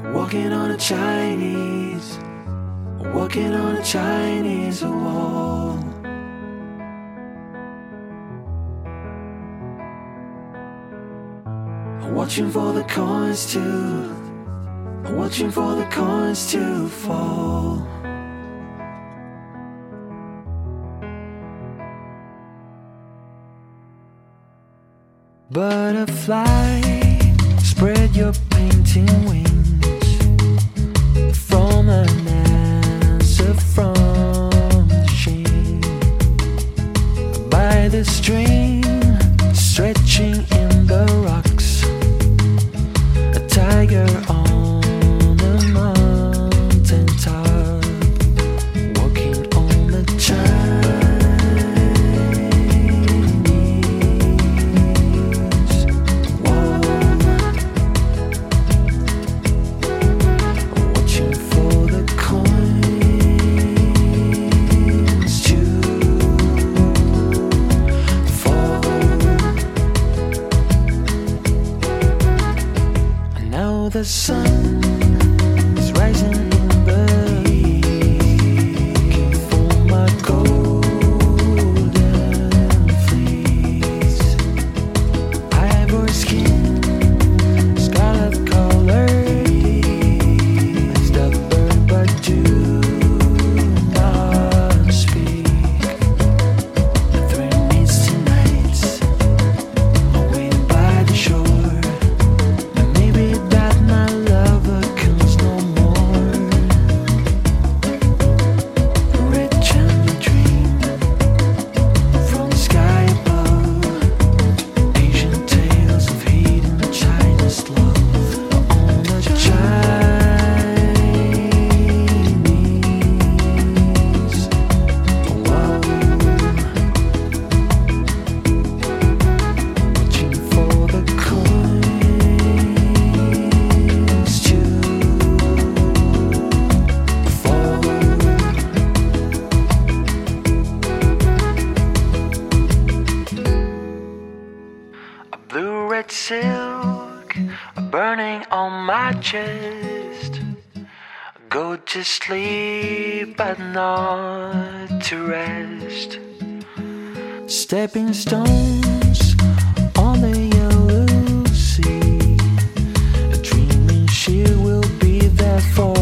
Walking on a Chinese, walking on a Chinese wall. Watching for the coins to, watching for the coins to fall. Butterfly, spread your painting wings from an answer from the sheen. By the stream, stretching in the rocks, a tiger on a mountain top, walking on the the sun is rising in the east for my golden fleece. Ivory skin, scarlet color, is the bird but do not speak. The 3 misty nights are waiting by the shore. Blue-red silk burning on my chest. Go to sleep but not to rest. Stepping stones on the yellow sea, a dreaming she will be there for